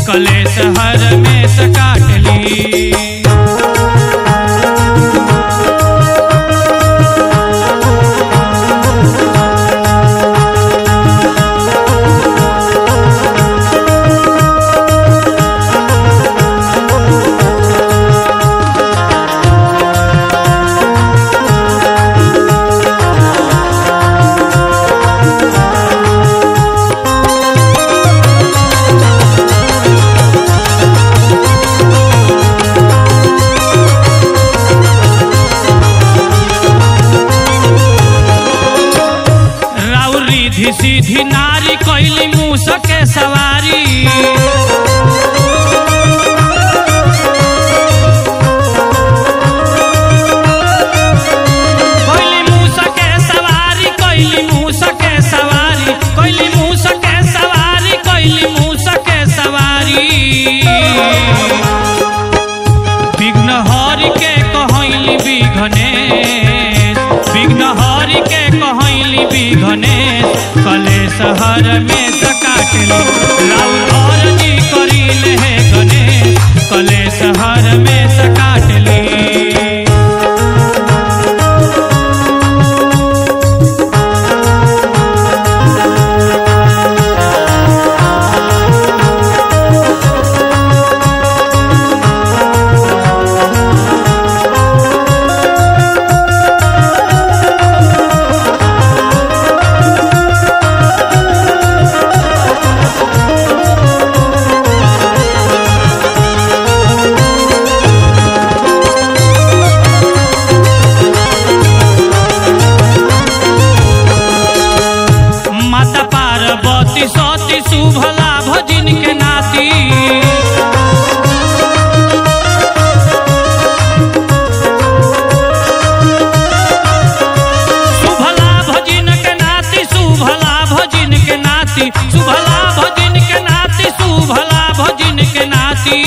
कलेश हर में काटली। सीधी नारी कैली मूस के सवारी, कैली मूस के सवारी, कैली मूस के सवारी, कैली मूस के सवारी, कैली मूस के सवारी। विघ्न हरि के कहली विघ्नेश, विघ्न हरि के कहली विघ्नेश, कलेश हर में काटली। राउर अर्जी करिले हे गणेश, कलेश हर में काटली। सती शुभ लाभ जिनके नाती, शुभ लाभ जिनके नाती, शुभ लाभ जिनके नाती, शुभ लाभ जिनके नाती, शुभ लाभ जिनके नाती।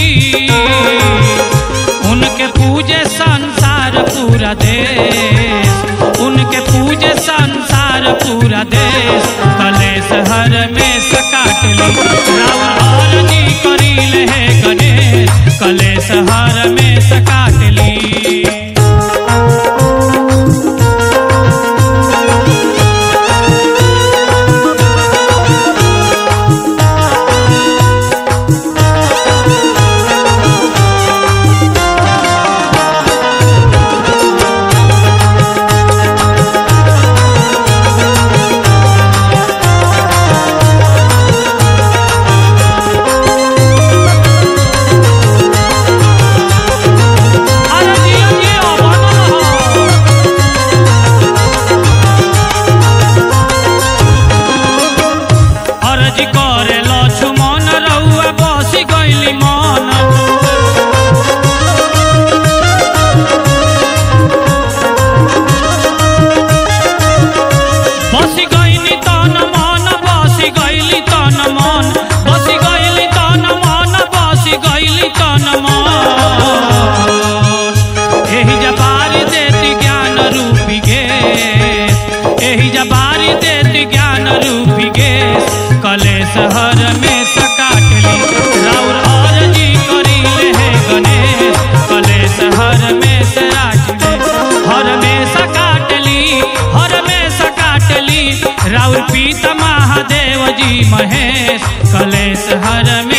उनके पूजे संसार पूरा देश, उनके पूजे संसार पूरा देश, कलेश हर में काटली। राउर अर्जी करिले हे गणेश, कलेश हर में काटली। एही जबारी देती ज्ञान रूपी गेश, एही जबारी देती ज्ञान रूपी गेश, कलेश हर में काटली। राउर अर्जी करिले हे गणेश, कलेश हर में काटली। हर में काटली, हर में काटली। राउर पीता महादेव जी महेश, कलेश हर में